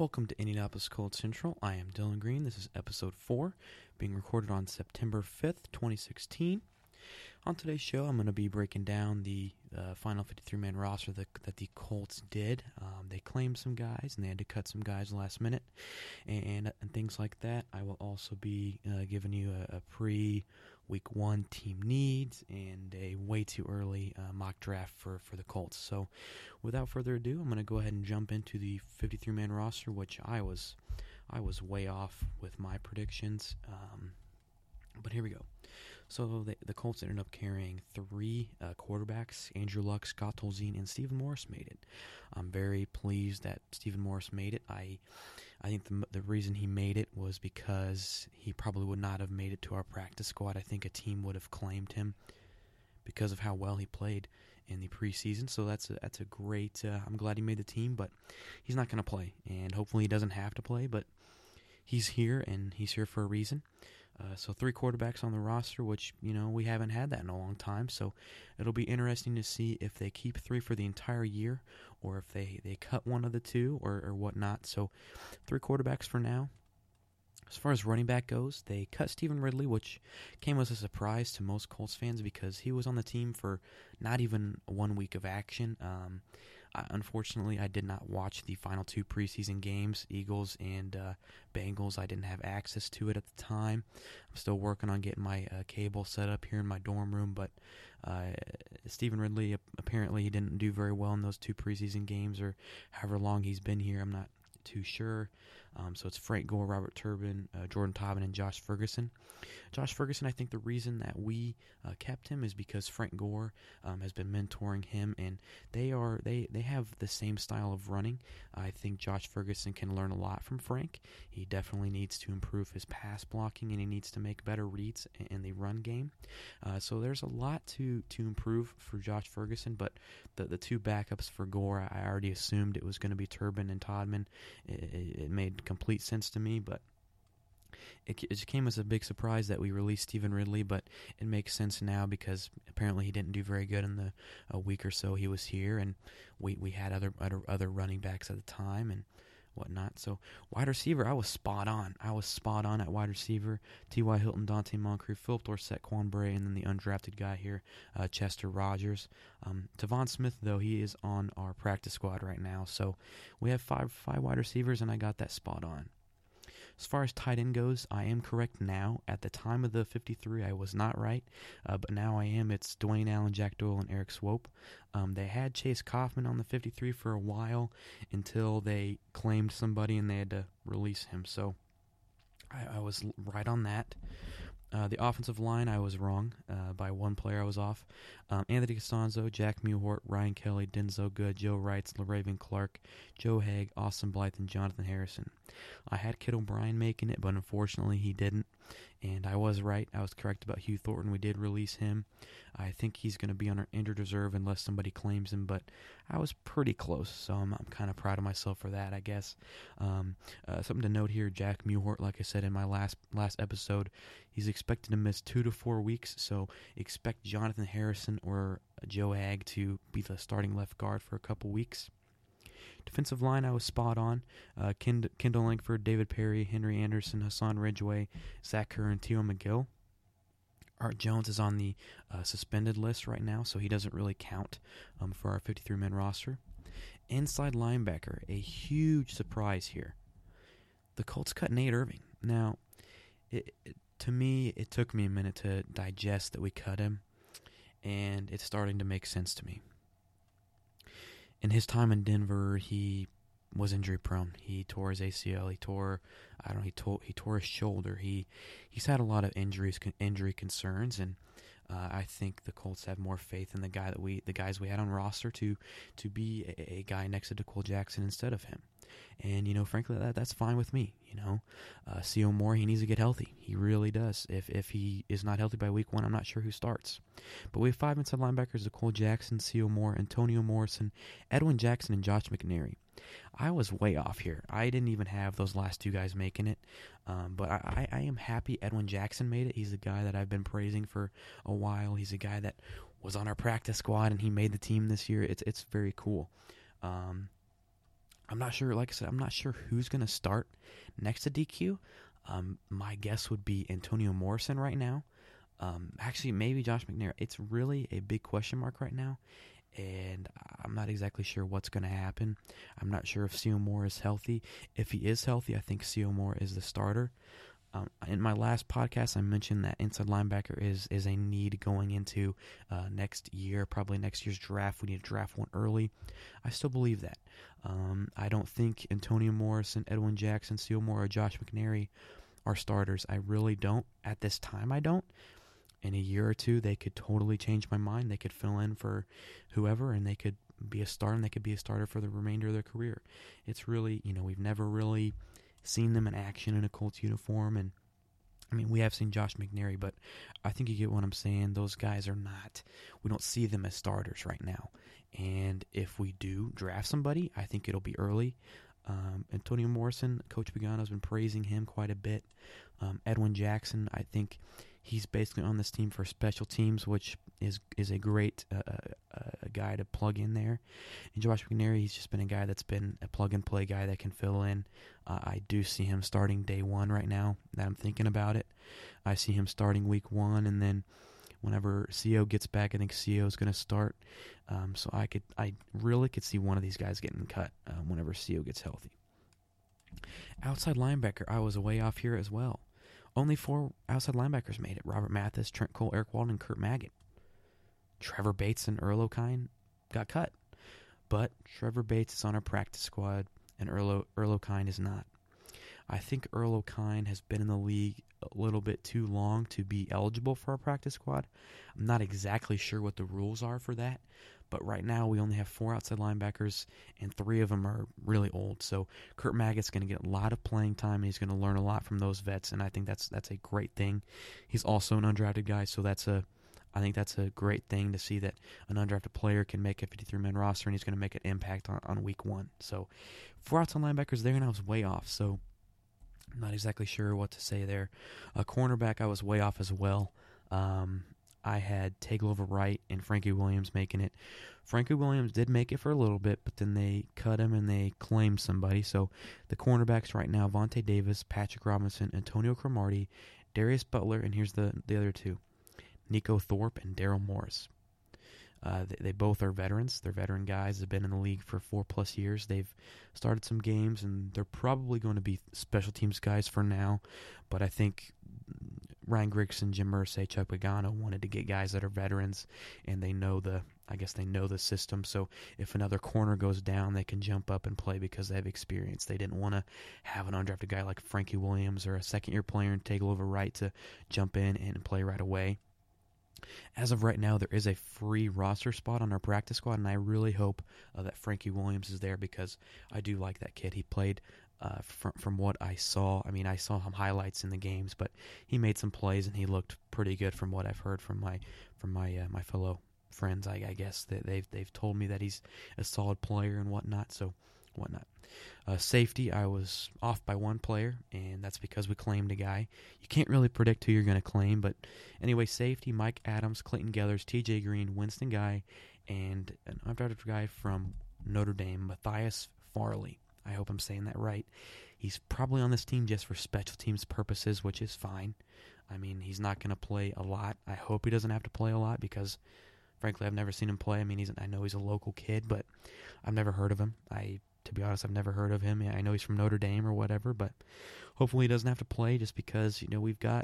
Welcome to Indianapolis Colts Central. I am Dylan Green. This is episode 4, being recorded on September 5th, 2016. On today's show, I'm going to be breaking down the final 53-man roster that the Colts did. They claimed some guys, and they had to cut some guys last minute, and things like that. I will also be giving you a pre-week 1 team needs and a way too early mock draft for the Colts. So without further ado, I'm going to go ahead and jump into the 53-man roster, which I was way off with my predictions. But here we go. So the Colts ended up carrying 3 quarterbacks. Andrew Luck, Scott Tolzien, and Stephen Morris made it. I'm very pleased that Stephen Morris made it. I think the reason he made it was because he probably would not have made it to our practice squad. I think a team would have claimed him because of how well he played in the preseason. So that's a great. I'm glad he made the team, but he's not going to play, and hopefully he doesn't have to play. But he's here, and he's here for a reason. So 3 quarterbacks on the roster, which, we haven't had that in a long time. So it'll be interesting to see if they keep 3 for the entire year or if they cut one of the 2 or whatnot. So 3 quarterbacks for now. As far as running back goes, they cut Stephen Ridley, which came as a surprise to most Colts fans because he was on the team for not even 1 week of action. Unfortunately, I did not watch the final 2 preseason games, Eagles and Bengals. I didn't have access to it at the time. I'm still working on getting my cable set up here in my dorm room, but Stephen Ridley, apparently he didn't do very well in those 2 preseason games or however long he's been here. I'm not too sure. So it's Frank Gore, Robert Turbin, Jordan Taubman, and Josh Ferguson. Josh Ferguson, I think the reason that we kept him is because Frank Gore has been mentoring him, and they have the same style of running. I think Josh Ferguson can learn a lot from Frank. He definitely needs to improve his pass blocking, and he needs to make better reads in the run game. So there's a lot to improve for Josh Ferguson, but the 2 backups for Gore, I already assumed it was going to be Turbin and Taubman. It made complete sense to me, but it came as a big surprise that we released Stephen Ridley, but it makes sense now because apparently he didn't do very good in the a week or so he was here, and we had other running backs at the time and whatnot. So wide receiver, I was spot on. At wide receiver. T.Y. Hilton, Dante Moncrief, Philip Dorsett, Quan Bray, and then the undrafted guy here, Chester Rogers. Tavon Smith, though, he is on our practice squad right now. So we have five wide receivers, and I got that spot on. As far as tight end goes, I am correct now. At the time of the 53, I was not right, but now I am. It's Dwayne Allen, Jack Doyle, and Eric Swope. They had Chase Kaufman on the 53 for a while until they claimed somebody and they had to release him. So I was right on that. The offensive line, I was wrong. By 1 player, I was off. Anthony Costanzo, Jack Mewhort, Ryan Kelly, Denzel Good, Joe Wrights, LaRaven Clark, Joe Haig, Austin Blythe, and Jonathan Harrison. I had Kit O'Brien making it, but unfortunately he didn't. And I was right. I was correct about Hugh Thornton. We did release him. I think he's going to be on our injured reserve unless somebody claims him, but I was pretty close, so I'm kind of proud of myself for that, I guess. Something to note here, Jack Mewhort, like I said in my last episode, he's expected to miss 2 to 4 weeks, so expect Jonathan Harrison or Joe Haig to be the starting left guard for a couple weeks. Defensive line, I was spot on. Kendall Langford, David Perry, Henry Anderson, Hassan Ridgeway, Zach Kerr, and Tio McGill. Art Jones is on the suspended list right now, so he doesn't really count for our 53-man roster. Inside linebacker, a huge surprise here. The Colts cut Nate Irving. Now, to me, it took me a minute to digest that we cut him, and it's starting to make sense to me. In his time in Denver, he was injury prone. He tore his ACL. He tore his shoulder. He's had a lot of injury concerns, and I think the Colts have more faith in the guys we had on roster to be a guy next to DeQuil Jackson instead of him. And frankly, that's fine with me. C.O. Moore, he needs to get healthy. He really does. If he is not healthy by week 1, I'm not sure who starts. But we have 5 inside linebackers: DeQuil Jackson, C.O. Moore, Antonio Morrison, Edwin Jackson, and Josh McNary. I was way off here. I didn't even have those last 2 guys making it. But I am happy Edwin Jackson made it. He's a guy that I've been praising for a while. He's a guy that was on our practice squad, and he made the team this year. It's very cool. I'm not sure, like I said, I'm not sure who's going to start next to DQ. My guess would be Antonio Morrison right now. Actually, maybe Josh McNair. It's really a big question mark right now, and I'm not exactly sure what's going to happen. I'm not sure if Sio Moore is healthy. If he is healthy, I think Sio Moore is the starter. In my last podcast, I mentioned that inside linebacker is a need going into next year, probably next year's draft. We need to draft one early. I still believe that. I don't think Antonio Morrison, Edwin Jackson, Sio Moore, or Josh McNary are starters. I really don't. At this time, I don't. In a year or two, they could totally change my mind. They could fill in for whoever, and they could be a star, and they could be a starter for the remainder of their career. It's really, we've never really seen them in action in a Colts uniform, and I mean, we have seen Josh McNary, but I think you get what I'm saying. Those guys are not, we don't see them as starters right now. And if we do draft somebody, I think it'll be early. Antonio Morrison, Coach Pagano's been praising him quite a bit. Edwin Jackson, I think he's basically on this team for special teams, which is a great guy to plug in there. And Josh McNary, he's just been a guy that's been a plug-and-play guy that can fill in. I do see him starting day one right now that I'm thinking about it. I see him starting week 1, and then whenever Sio gets back, I think Sio's going to start. So I really could see one of these guys getting cut whenever Sio gets healthy. Outside linebacker, I was way off here as well. Only 4 outside linebackers made it. Robert Mathis, Trent Cole, Eric Walden, and Kurt Magid. Trevor Bates and Earl O'Kine got cut. But Trevor Bates is on our practice squad, and Earl O'Kine is not. I think Earl O'Kine has been in the league a little bit too long to be eligible for our practice squad. I'm not exactly sure what the rules are for that, but right now we only have 4 outside linebackers, and 3 of them are really old. So Kurt Magid's going to get a lot of playing time, and he's going to learn a lot from those vets, and I think that's a great thing. He's also an undrafted guy, so I think that's a great thing to see that an undrafted player can make a 53-man roster, and he's going to make an impact on week 1. So 4 outside linebackers there, and I was way off, so I'm not exactly sure what to say there. A cornerback, I was way off as well. I had Tagovailoa Wright and Frankie Williams making it. Frankie Williams did make it for a little bit, but then they cut him and they claimed somebody. So the cornerbacks right now, Vontae Davis, Patrick Robinson, Antonio Cromartie, Darius Butler, and here's the other 2, Nico Thorpe and Daryl Morris. They both are veterans. They're veteran guys. They've been in the league for 4+ years. They've started some games, and they're probably going to be special teams guys for now. But I think Ryan Grigson, Jim Irsay, Chuck Pagano wanted to get guys that are veterans, and they know the system. So if another corner goes down, they can jump up and play because they have experience. They didn't want to have an undrafted guy like Frankie Williams or a second-year player and Tagovailoa Wright to jump in and play right away. As of right now, there is a free roster spot on our practice squad, and I really hope that Frankie Williams is there because I do like that kid. He played, from what I saw, I saw some highlights in the games, but he made some plays, and he looked pretty good from what I've heard from my fellow friends. I guess that they've told me that he's a solid player and whatnot. So whatnot. Safety, I was off by 1 player, and that's because we claimed a guy. You can't really predict who you're going to claim, but anyway, safety, Mike Adams, Clayton Geathers, T.J. Green, Winston Guy, and an undrafted guy from Notre Dame, Matthias Farley. I hope I'm saying that right. He's probably on this team just for special teams purposes, which is fine. He's not going to play a lot. I hope he doesn't have to play a lot because, frankly, I've never seen him play. I know he's a local kid, but I've never heard of him. To be honest, I've never heard of him. I know he's from Notre Dame or whatever, but hopefully he doesn't have to play just because, we've got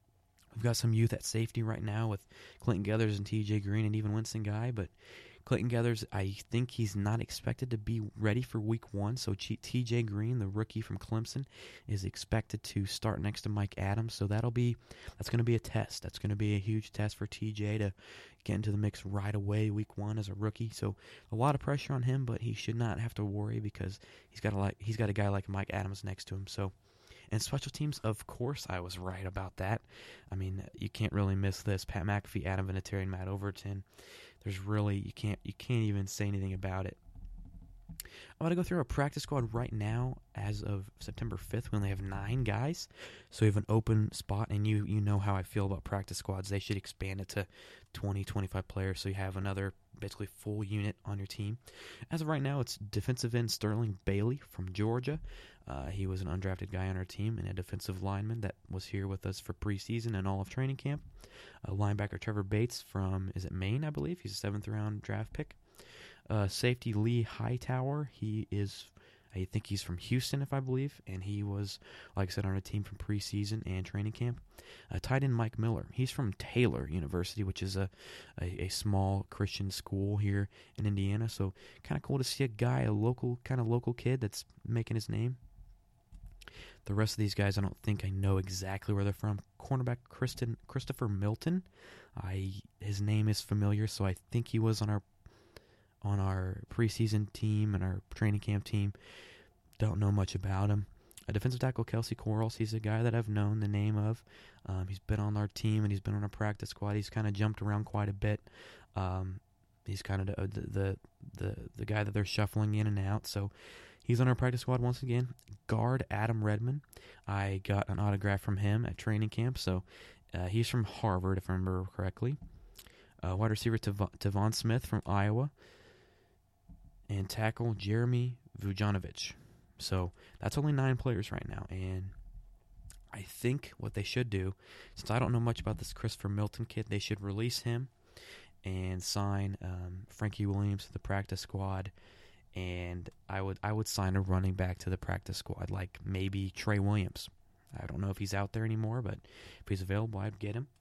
some youth at safety right now with Clayton Geathers and T.J. Green and even Winston Guy, but Clayton Geathers, I think he's not expected to be ready for week 1, so T.J. Green, the rookie from Clemson, is expected to start next to Mike Adams, so that's going to be a test. That's going to be a huge test for T.J. to get into the mix right away week 1 as a rookie, so a lot of pressure on him, but he should not have to worry because he's got a guy like Mike Adams next to him, so. And special teams, of course, I was right about that. You can't really miss this. Pat McAfee, Adam Vinatieri, and Matt Overton. There's really you can't even say anything about it. I'm going to go through our practice squad right now. As of September 5th, we only have 9 guys. So we have an open spot, and you know how I feel about practice squads. They should expand it to 20, 25 players, so you have another basically full unit on your team. As of right now, it's defensive end Sterling Bailey from Georgia. He was an undrafted guy on our team, and a defensive lineman that was here with us for preseason and all of training camp. Linebacker Trevor Bates from, is it Maine, I believe? He's a 7th-round draft pick. Safety Lee Hightower, I think he's from Houston, if I believe, and he was, like I said, on a team from preseason and training camp. Tight end Mike Miller, he's from Taylor University, which is a small Christian school here in Indiana, so kind of cool to see a guy, a local kid that's making his name. The rest of these guys, I don't think I know exactly where they're from. Cornerback Christopher Milton, his name is familiar, so I think he was on our preseason team and our training camp team. Don't know much about him. A defensive tackle, Kelsey Quarles, he's a guy that I've known the name of. He's been on our team and he's been on our practice squad. He's kind of jumped around quite a bit. He's kind of the guy that they're shuffling in and out. So he's on our practice squad once again. Guard Adam Redmond, I got an autograph from him at training camp. So he's from Harvard, if I remember correctly. Wide receiver Tavon Smith from Iowa. And tackle Jeremy Vujanovic. So that's only 9 players right now. And I think what they should do, since I don't know much about this Christopher Milton kid, they should release him and sign Frankie Williams to the practice squad. And I would sign a running back to the practice squad, like maybe Trey Williams. I don't know if he's out there anymore, but if he's available, I'd get him.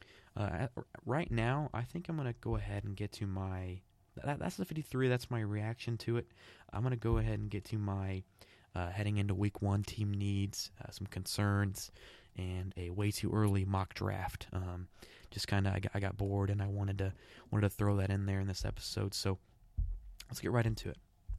Right now, I think I'm going to go ahead and get to my... That's the 53. That's my reaction to it. I'm going to go ahead and get to my heading into week 1 team needs, some concerns, and a way too early mock draft. Just kind of, I got bored and I wanted to throw that in there in this episode. So let's get right into it.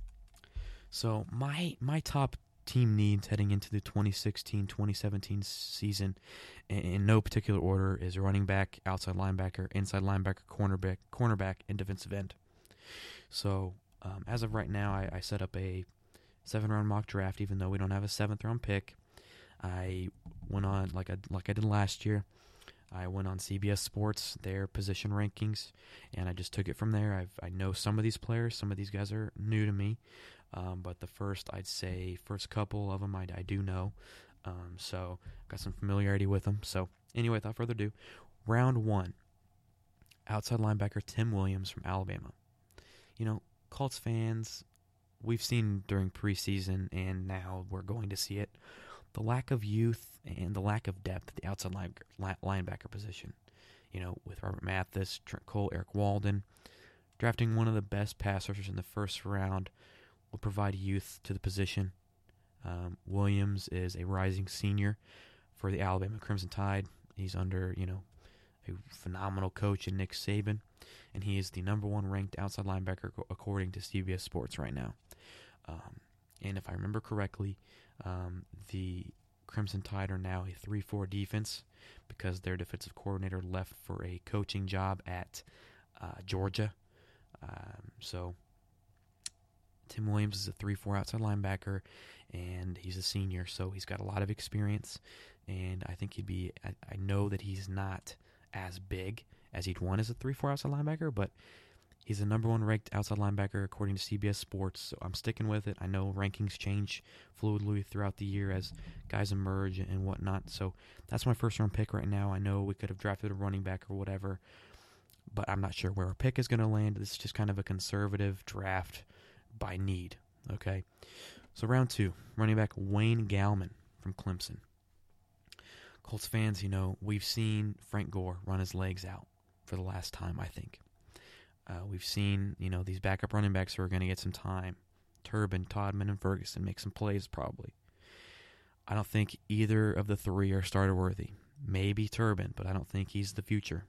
So my top team needs heading into the 2016-2017 season, in no particular order, is running back, outside linebacker, inside linebacker, cornerback, and defensive end. So, as of right now, I set up a 7-round mock draft, even though we don't have a 7th-round pick. I went on, like I did last year, I went on CBS Sports, their position rankings, and I just took it from there. I know some of these players, some of these guys are new to me, but the first couple of them I do know, so got some familiarity with them. So, anyway, without further ado, round 1, outside linebacker Tim Williams from Alabama. You know, Colts fans, we've seen during preseason, and now we're going to see it, the lack of youth and the lack of depth at the outside linebacker position. You know, with Robert Mathis, Trent Cole, Eric Walden, drafting one of the best pass rushers in the first round will provide youth to the position. Williams is a rising senior for the Alabama Crimson Tide. He's under, a phenomenal coach in Nick Saban, and he is the number 1 ranked outside linebacker according to CBS Sports right now. And if I remember correctly, the Crimson Tide are now a 3-4 defense because their defensive coordinator left for a coaching job at Georgia. So Tim Williams is a 3-4 outside linebacker, and he's a senior, so he's got a lot of experience, and I think I know that he's not as big as he'd want as a 3-4 outside linebacker, but he's the number 1 ranked outside linebacker according to CBS Sports, so I'm sticking with it. I know rankings change fluidly throughout the year as guys emerge and whatnot, so that's my first-round pick right now. I know we could have drafted a running back or whatever, but I'm not sure where our pick is going to land. This is just kind of a conservative draft by need, okay? So round 2, running back Wayne Gallman from Clemson. Colts fans, we've seen Frank Gore run his legs out for the last time, I think. We've seen, these backup running backs who are going to get some time. Turbin, Todman, and Ferguson make some plays probably. I don't think either of the 3 are starter worthy. Maybe Turbin, but I don't think he's the future,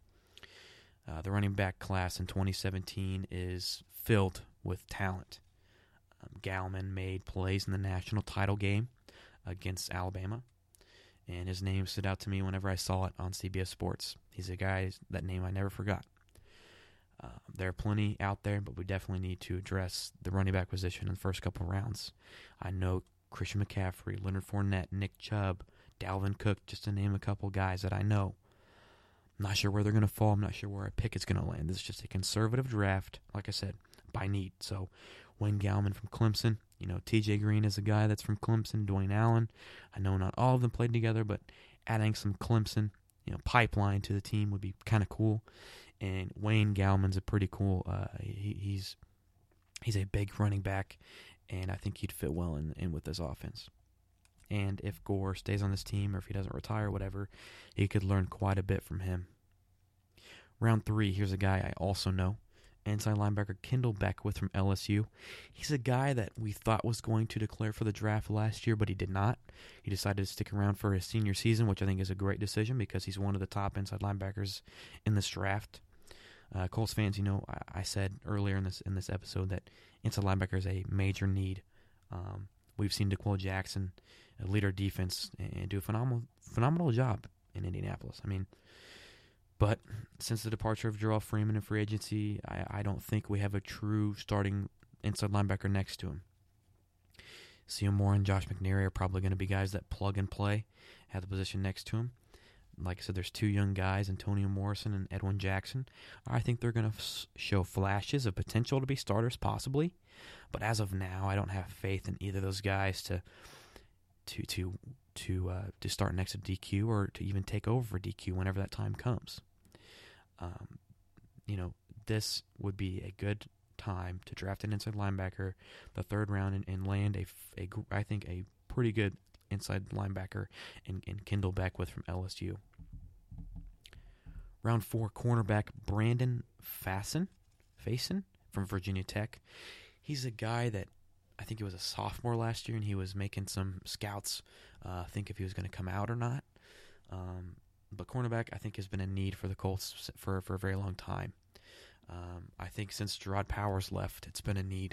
The running back class in 2017 is filled with talent. Gallman made plays in the national title game against Alabama, and his name stood out to me whenever I saw it on CBS Sports. He's a guy, that name I never forgot. There are plenty out there, but we definitely need to address the running back position in the first couple rounds. I know Christian McCaffrey, Leonard Fournette, Nick Chubb, Dalvin Cook, just to name a couple guys that I know. I'm not sure where they're going to fall. I'm not sure where a pick is going to land. This is just a conservative draft, like I said, by need. So Wayne Gallman from Clemson. TJ Green is a guy that's from Clemson. Dwayne Allen. I know not all of them played together, but adding some Clemson, pipeline to the team would be kind of cool. And Wayne Gallman's a pretty cool. He's a big running back, and I think he'd fit well in with this offense. And if Gore stays on this team, or if he doesn't retire, whatever, he could learn quite a bit from him. Round 3, here's a guy I also know. Inside linebacker Kendall Beckwith from LSU. He's a guy that we thought was going to declare for the draft last year, but he did not. He decided to stick around for his senior season, which I think is a great decision because he's one of the top inside linebackers in this draft. Colts fans, I said earlier in this episode that inside linebacker is a major need. We've seen DeQuell Jackson lead our defense and do a phenomenal job in Indianapolis. But since the departure of Jarrell Freeman in free agency, I don't think we have a true starting inside linebacker next to him. Seal Moore and Josh McNary are probably going to be guys that plug and play at the position next to him. Like I said, there's 2 young guys, Antonio Morrison and Edwin Jackson. I think they're going to show flashes of potential to be starters, possibly. But as of now, I don't have faith in either of those guys to start next to DQ or to even take over for DQ whenever that time comes. This would be a good time to draft an inside linebacker the 3rd round and land I think a pretty good inside linebacker in Kendall Beckwith from LSU. Round 4, cornerback Brandon Facyson from Virginia Tech. He's a guy that I think he was a sophomore last year, and he was making some scouts think if he was going to come out or not. But cornerback, I think, has been a need for the Colts for a very long time. I think since Gerard Powers left, it's been a need.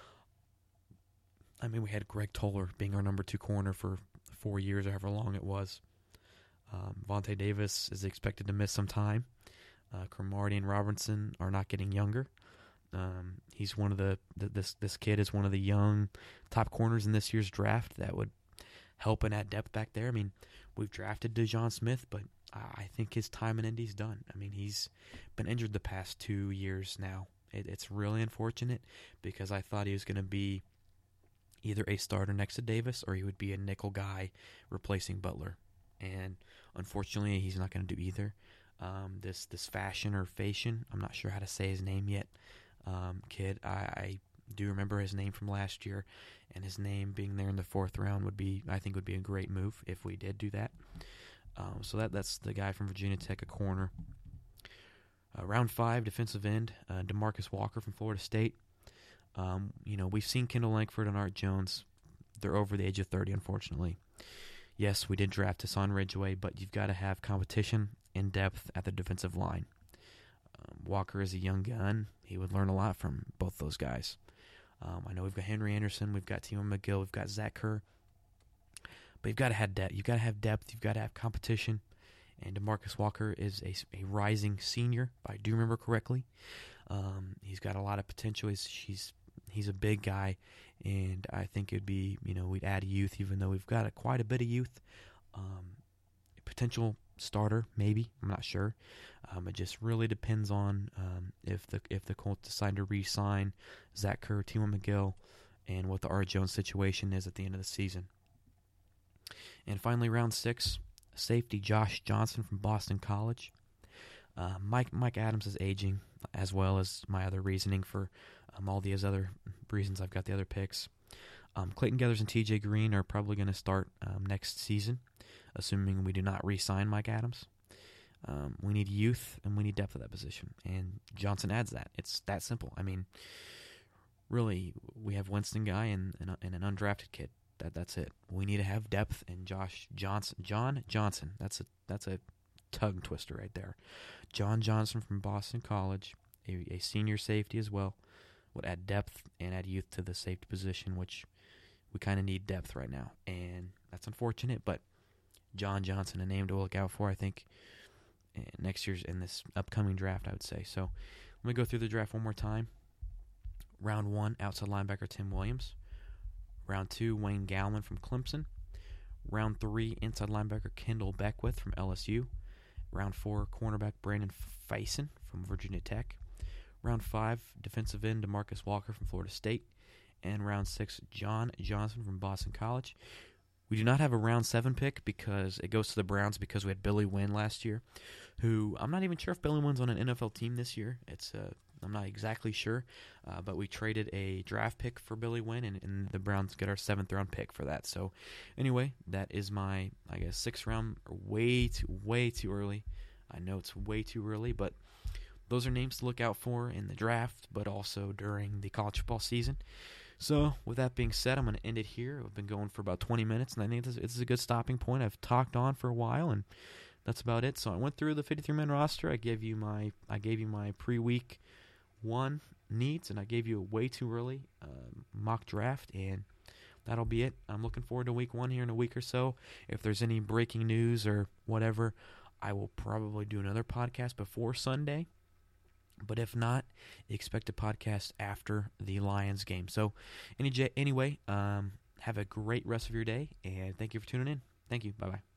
We had Greg Toller being our number 2 corner for 4 years, or however long it was. Vontae Davis is expected to miss some time. Cromartie and Robinson are not getting younger. He's one of this kid is one of the young top corners in this year's draft that would help and add depth back there. We've drafted DeJon Smith, but I think his time in Indy's done. He's been injured the past 2 years now. It's really unfortunate because I thought he was going to be either a starter next to Davis or he would be a nickel guy replacing Butler. And unfortunately, he's not going to do either. This Facyson, I'm not sure how to say his name yet, kid, I do remember his name from last year, and his name being there in the 4th round would be a great move if we did do that. So that's the guy from Virginia Tech, a corner. Round 5, defensive end, DeMarcus Walker from Florida State. We've seen Kendall Langford and Art Jones. They're over the age of 30, unfortunately. Yes, we did draft Hassan Ridgeway, but you've got to have competition and depth at the defensive line. Walker is a young gun. He would learn a lot from both those guys. I know we've got Henry Anderson, we've got Timo McGill, we've got Zach Kerr. But you've got to have depth. You've got to have depth. You've got to have competition. And DeMarcus Walker is a rising senior, if I do remember correctly. He's got a lot of potential. He's a big guy, and I think it'd be, we'd add youth, even though we've got quite a bit of youth. Potential starter, maybe. I'm not sure. It just really depends on if the Colts decide to re-sign Zach Kerr, Timo McGill, and what the Art Jones situation is at the end of the season. And finally, round 6, safety Josh Johnson from Boston College. Mike Adams is aging, as well as my other reasoning for all these other reasons I've got the other picks. Clayton Geathers and TJ Green are probably going to start next season, assuming we do not re-sign Mike Adams. We need youth and we need depth at that position, and Johnson adds that. It's that simple. Really, we have Winston Guy and an undrafted kid. That's it. We need to have depth, and John Johnson. That's a tongue twister right there. John Johnson from Boston College, a senior safety as well, would add depth and add youth to the safety position, which we kind of need depth right now, and that's unfortunate. But John Johnson, a name to look out for, I think, next year's in this upcoming draft, I would say. So Let me go through the draft one more time. Round 1, outside linebacker Tim Williams. Round 2, Wayne Gallman from Clemson. Round 3, inside linebacker Kendall Beckwith from LSU. Round 4, cornerback Brandon Faison from Virginia Tech. Round 5, defensive end DeMarcus Walker from Florida State. And round 6, John Johnson from Boston College. We do not have a round 7 pick because it goes to the Browns because we had Billy Wynn last year, who I'm not even sure if Billy Wynn's on an NFL team this year. I'm not exactly sure, but we traded a draft pick for Billy Wynn, and the Browns get our 7th round pick for that. So anyway, that is my, 6th round. Way too early. I know it's way too early, but those are names to look out for in the draft, but also during the college football season. So, with that being said, I'm going to end it here. I've been going for about 20 minutes, and I think this is a good stopping point. I've talked on for a while, and that's about it. So, I went through the 53-man roster. I gave you my pre-week 1 needs, and I gave you a way too early mock draft, and that'll be it. I'm looking forward to week 1 here in a week or so. If there's any breaking news or whatever, I will probably do another podcast before Sunday. But if not, expect a podcast after the Lions game. So anyway, have a great rest of your day, and thank you for tuning in. Thank you. Bye-bye.